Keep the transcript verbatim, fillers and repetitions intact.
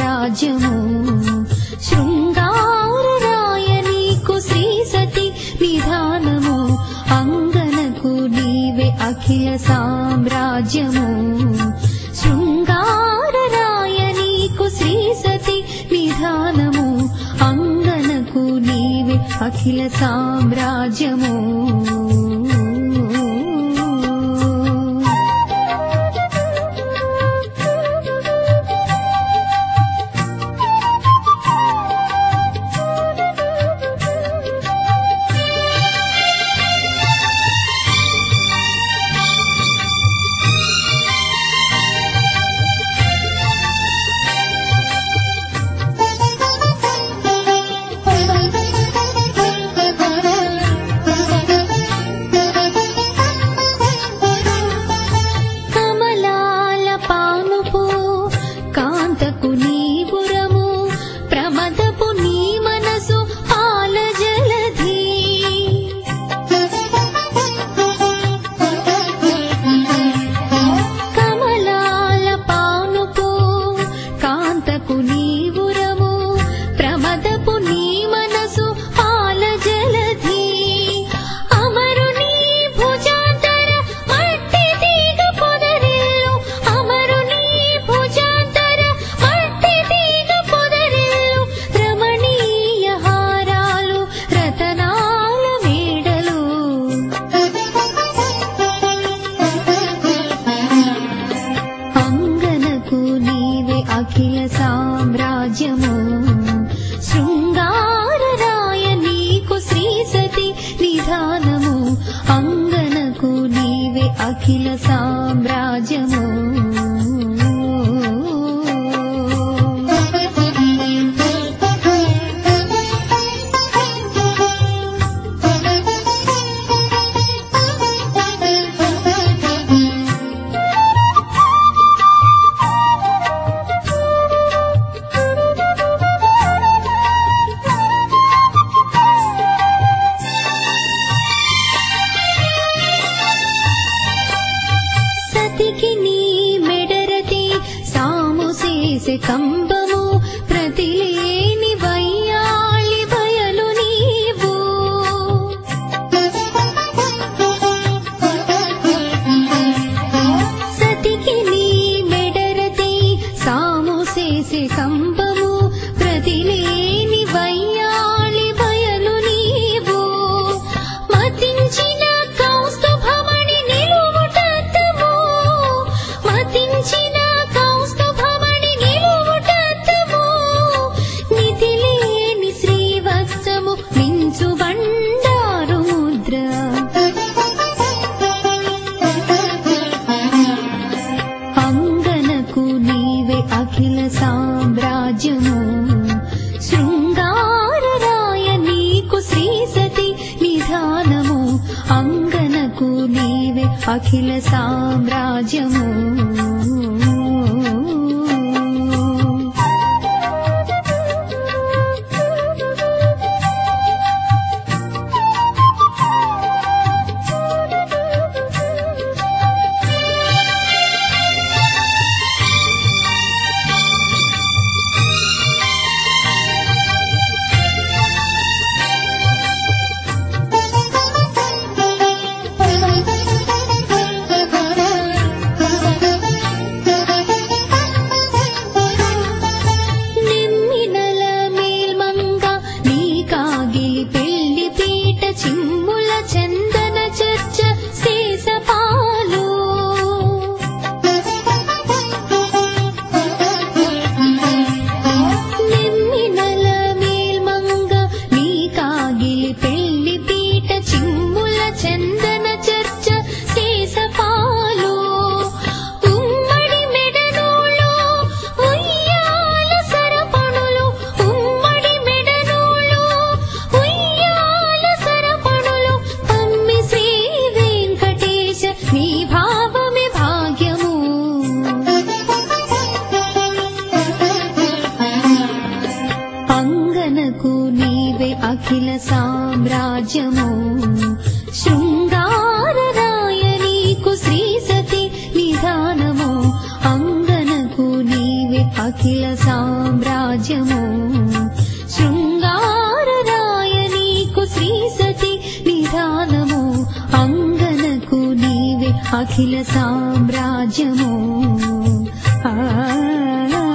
సామ్రాజ్యము శృంగారరాయ నీకు శ్రీ సతి నిధానము అంగనకు నీవే అఖిల సామ్రాజ్యము శృంగారరాయ నీకు శ్రీ సతి నిధానము అంగనకు నీవే అఖిల సామ్రాజ్యము అఖిల సామ్రాజ్యము శృంగారరాయ నీకు శ్రీ సతి నిధానము అంగనకు నీవే అఖిల సామ్రాజ్యము కంబము ప్రతిలేని వయ్యాళి బయలు నీవు సతికి నీ మెడరతి సాము చేసే కంబము ప్రతిలేని వయ్యాళి బయలు నీవు మతించిన కౌస్తుభమణి నిలువుటత్తము మతించిన అఖిల సామ్రాజ్యము శృంగారరాయ నీకు శ్రీ సతి నిధానము అంగనకు నీవే అఖిల సామ్రాజ్యము అఖిల సామ్రాజ్యము శృంగారరాయ నీకు శ్రీ సతి నిధానము అంగనకు నీవే అఖిల సామ్రాజ్యము అఖిల సామ్రాజ్యము ఆ